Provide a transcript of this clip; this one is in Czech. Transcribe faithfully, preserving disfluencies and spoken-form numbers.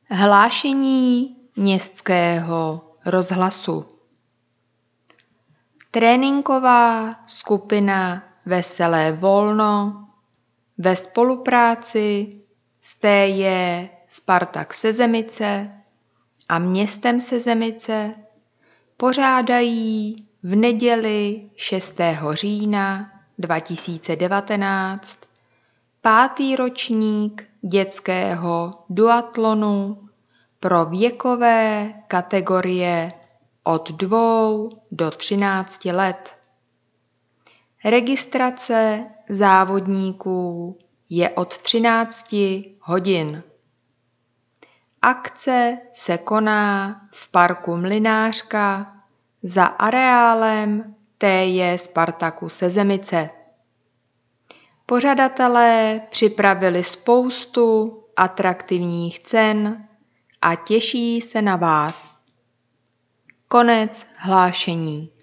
Hlášení městského rozhlasu. Tréninková skupina Veselé volno ve spolupráci s T J Spartak Sezemice a městem Sezemice pořádají v neděli šestého října dva tisíce devatenáct pátý ročník dětského duatlonu pro věkové kategorie od dvou do třinácti let. Registrace závodníků je od třinácti hodin. Akce se koná v parku Mlynářka za areálem T J Spartaku Sezemice. Pořadatelé připravili spoustu atraktivních cen a těší se na vás. Konec hlášení.